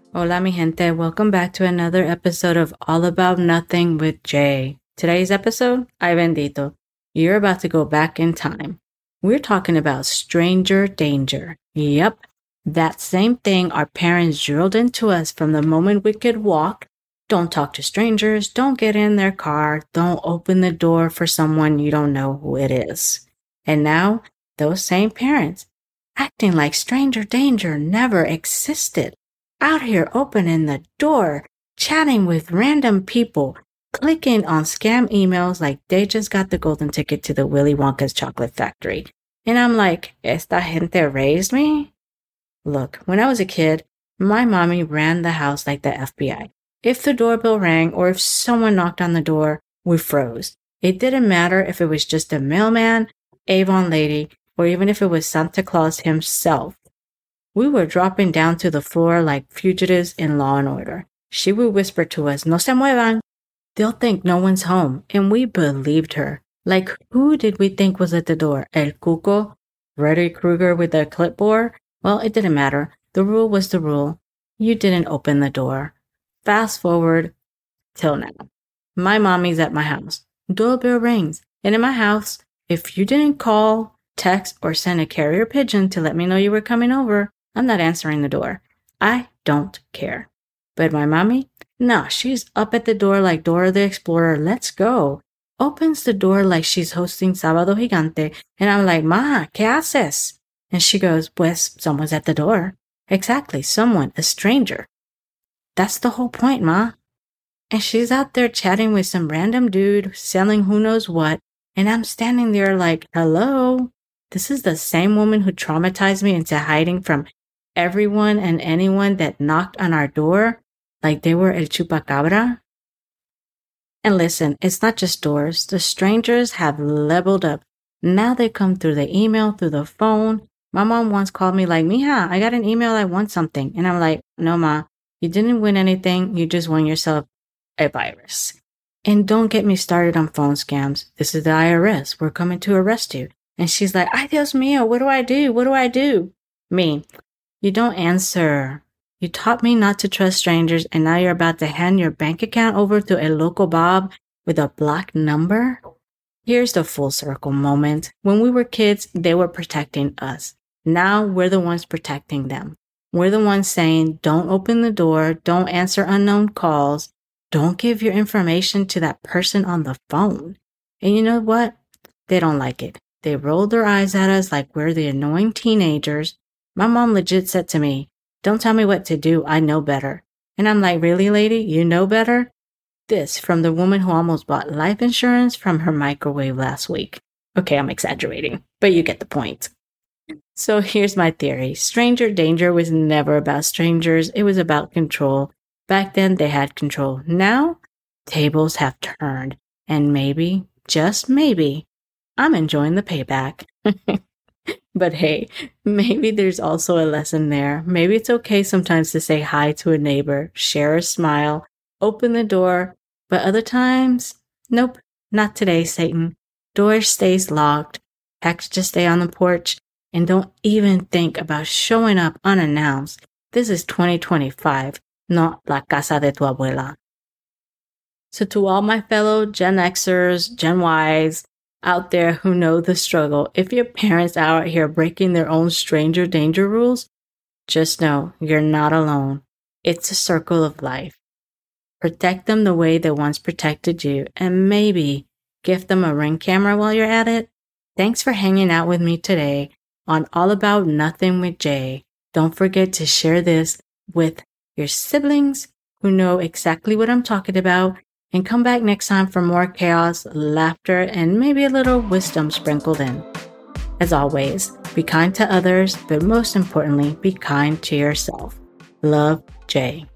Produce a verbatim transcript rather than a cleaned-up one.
Hola, mi gente. Welcome back to another episode of All About Nothing with Jay. Today's episode, Ay bendito. You're about to go back in time. We're talking about stranger danger. Yep, that same thing our parents drilled into us from the moment we could walk. Don't talk to strangers. Don't get in their car. Don't open the door for someone you don't know who it is. And now, those same parents acting like stranger danger never existed. Out here opening the door, chatting with random people, clicking on scam emails like they just got the golden ticket to the Willy Wonka's chocolate factory. And I'm like, esta gente raised me? Look, when I was a kid, my mommy ran the house like the F B I. If the doorbell rang or if someone knocked on the door, we froze. It didn't matter if it was just a mailman, Avon lady, or even if it was Santa Claus himself. We were dropping down to the floor like fugitives in Law and Order. She would whisper to us, no se muevan. They'll think no one's home. And we believed her. Like, who did we think was at the door? El Cuco? Freddy Krueger with a clipboard? Well, it didn't matter. The rule was the rule. You didn't open the door. Fast forward till now. My mommy's at my house. Doorbell rings. And in my house, if you didn't call, text, or send a carrier pigeon to let me know you were coming over, I'm not answering the door. I don't care. But my mommy? Nah, she's up at the door like Dora the Explorer. Let's go. Opens the door like she's hosting Sábado Gigante. And I'm like, Ma, ¿qué haces? And she goes, pues, someone's at the door. Exactly, someone, a stranger. That's the whole point, Ma. And she's out there chatting with some random dude selling who knows what. And I'm standing there like, hello? This is the same woman who traumatized me into hiding from everyone and anyone that knocked on our door like they were El Chupacabra. And listen, it's not just doors. The strangers have leveled up. Now they come through the email, through the phone. My mom once called me like, Mija, I got an email, I want something. And I'm like, no, Ma, you didn't win anything. You just won yourself a virus. And don't get me started on phone scams. This is the I R S. We're coming to arrest you. And she's like, ay, Dios mío, what do I do? What do I do? Me, you don't answer. You taught me not to trust strangers, and now you're about to hand your bank account over to a local Bob with a blocked number? Here's the full circle moment. When we were kids, they were protecting us. Now we're the ones protecting them. We're the ones saying, don't open the door, don't answer unknown calls, don't give your information to that person on the phone. And you know what? They don't like it. They rolled their eyes at us like we're the annoying teenagers. My mom legit said to me, don't tell me what to do, I know better. And I'm like, really, lady? You know better? This from the woman who almost bought life insurance from her microwave last week. Okay, I'm exaggerating, but you get the point. So here's my theory. Stranger danger was never about strangers. It was about control. Back then, they had control. Now, tables have turned. And maybe, just maybe, I'm enjoying the payback. But hey, maybe there's also a lesson there. Maybe it's okay sometimes to say hi to a neighbor, share a smile, open the door. But other times, nope, not today, Satan. Door stays locked. Heck, just stay on the porch and don't even think about showing up unannounced. This is twenty twenty-five, not la casa de tu abuela. So to all my fellow Gen Xers, Gen Ys, out there who know the struggle, if your parents are out here breaking their own stranger danger rules, just know you're not alone. It's a circle of life. Protect them the way they once protected you, and maybe gift them a Ring camera while you're at it. Thanks for hanging out with me today on All About Nothing with Jay. Don't forget to share this with your siblings who know exactly what I'm talking about. And come back next time for more chaos, laughter, and maybe a little wisdom sprinkled in. As always, be kind to others, but most importantly, be kind to yourself. Love, Jay.